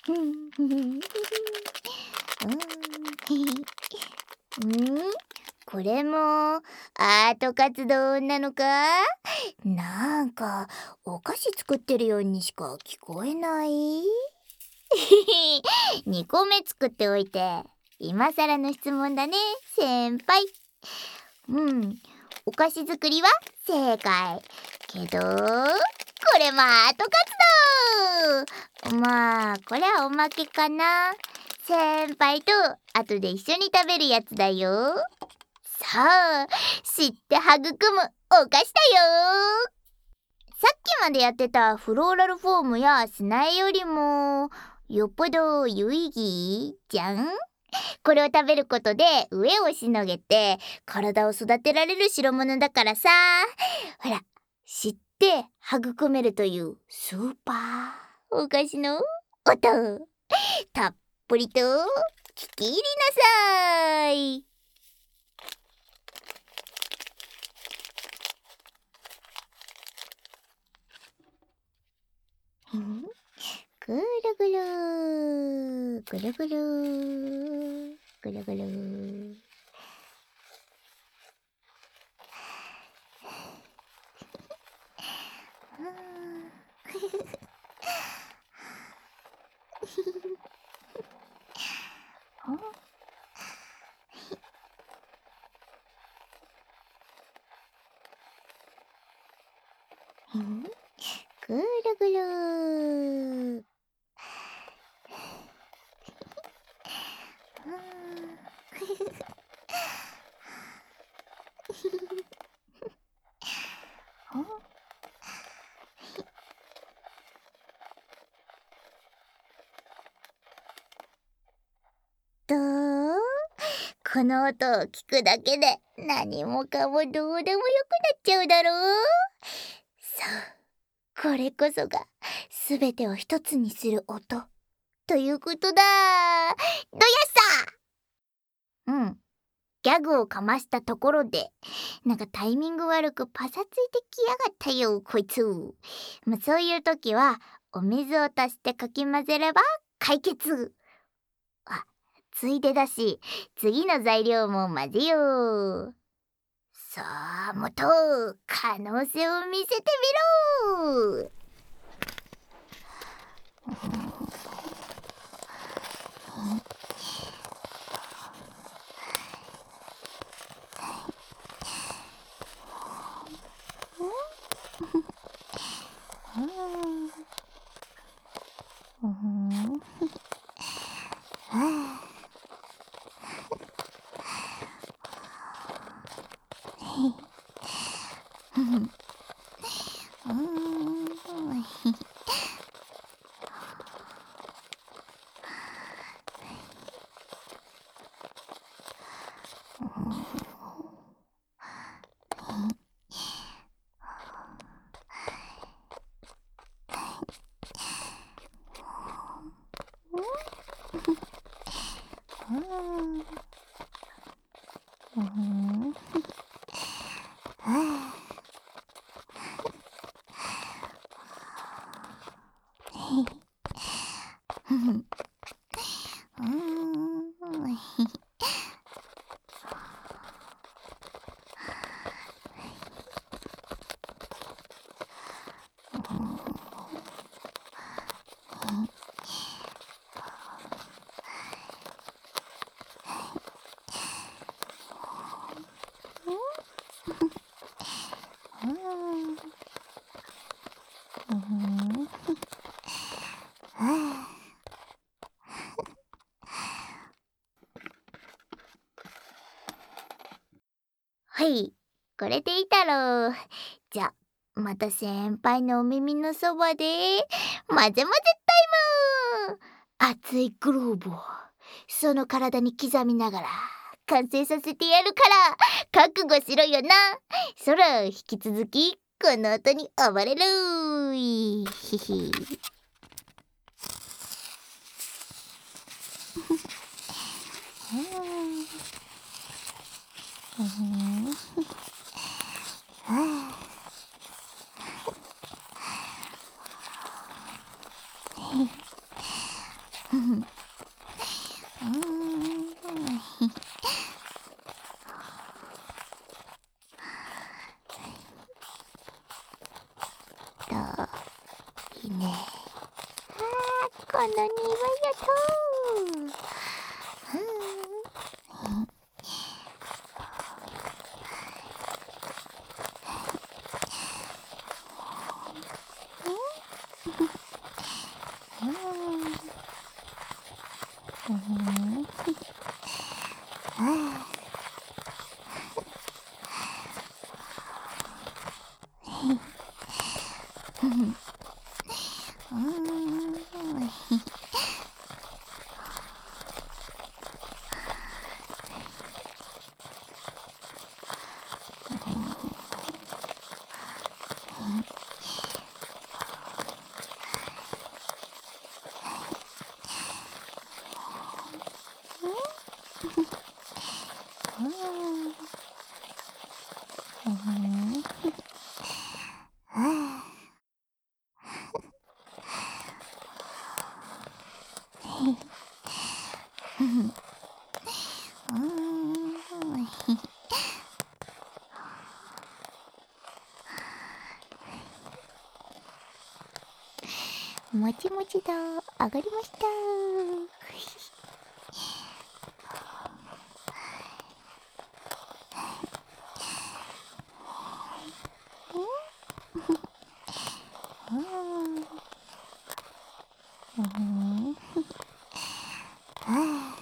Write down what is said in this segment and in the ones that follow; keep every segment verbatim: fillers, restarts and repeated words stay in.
んこれもアート活動なのか？なんかお菓子作ってるようにしか聞こえない。にこめ作っておいて今更の質問だね先輩。うんお菓子作りは正解けどこれもアート活動。まあこれはおまけかな。先輩と後で一緒に食べるやつだよ。さあ知って育むお菓子だよ。さっきまでやってたフローラルフォームや砂絵よりもよっぽど有意義じゃん。これを食べることで飢えをしのげて体を育てられる代物だからさ。ほら知って育めるというスーパーお菓子の音たっぷりと聞き入りなさい。ぐるぐるぐるぐるぐるぐるぐるぐるどう？この音を聞くだけで何もかもどうでもよくなっちゃうだろう。そうこれこそが全てを一つにする音ということだ。どやさうんギャグをかましたところでなんかタイミング悪くパサついてきやがったよこいつ。まあ、そういう時はお水を足してかき混ぜれば解決。あついでだし次の材料も混ぜよう。さあもと可能性を見せてみろ。はいこれでいいだろう。じゃまた先輩のお耳のそばで混ぜ混ぜタイム。熱いグローブをその体に刻みながら完成させてやるから覚悟しろよな。そら引き続きこの音に暴れるひひね。あー、この匂いやと。うんうんあーうんうんあーうんもちもちだ。上がりました。うんうんあ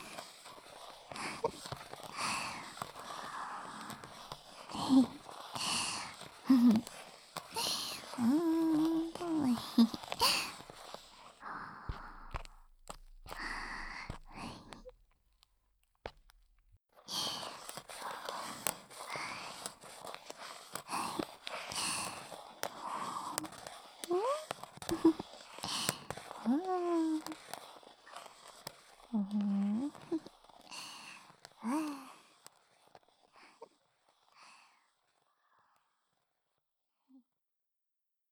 ー